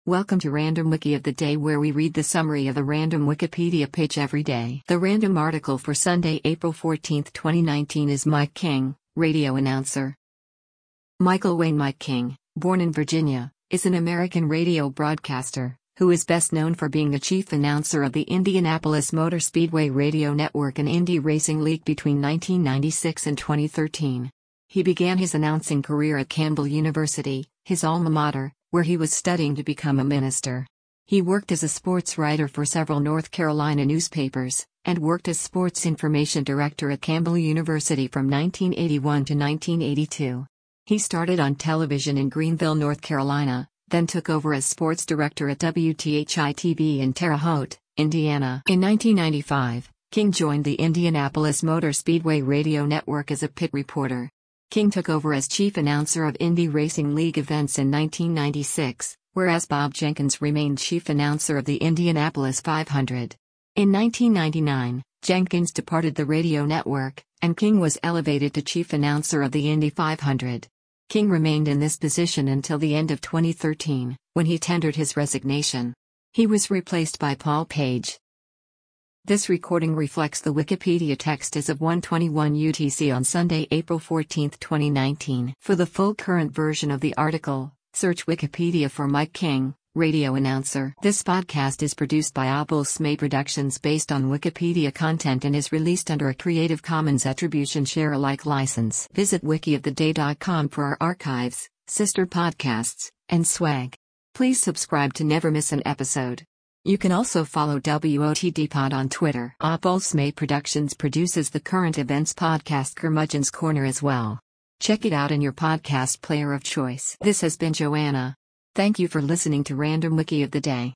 Welcome to Random Wiki of the Day, where we read the summary of a random Wikipedia page every day. The random article for Sunday, April 14, 2019 is Mike King, radio announcer. Michael Wayne Mike King, born in Virginia, is an American radio broadcaster, who is best known for being the chief announcer of the Indianapolis Motor Speedway Radio Network and Indy Racing League between 1996 and 2013. He began his announcing career at Campbell University, his alma mater, where he was studying to become a minister. He worked as a sports writer for several North Carolina newspapers, and worked as sports information director at Campbell University from 1981 to 1982. He started on television in Greenville, North Carolina, then took over as sports director at WTHI-TV in Terre Haute, Indiana. In 1995, King joined the Indianapolis Motor Speedway Radio Network as a pit reporter. King took over as chief announcer of Indy Racing League events in 1996, whereas Bob Jenkins remained chief announcer of the Indianapolis 500. In 1999, Jenkins departed the radio network, and King was elevated to chief announcer of the Indy 500. King remained in this position until the end of 2013, when he tendered his resignation. He was replaced by Paul Page. This recording reflects the Wikipedia text as of 1:21 UTC on Sunday, April 14, 2019. For the full current version of the article, search Wikipedia for Mike King, radio announcer. This podcast is produced by Apple Smay Productions based on Wikipedia content and is released under a Creative Commons Attribution Share Alike license. Visit wikioftheday.com for our archives, sister podcasts, and swag. Please subscribe to never miss an episode. You can also follow WOTDpod on Twitter. Apple Smay Productions produces the current events podcast Curmudgeon's Corner as well. Check it out in your podcast player of choice. This has been Joanna. Thank you for listening to Random Wiki of the Day.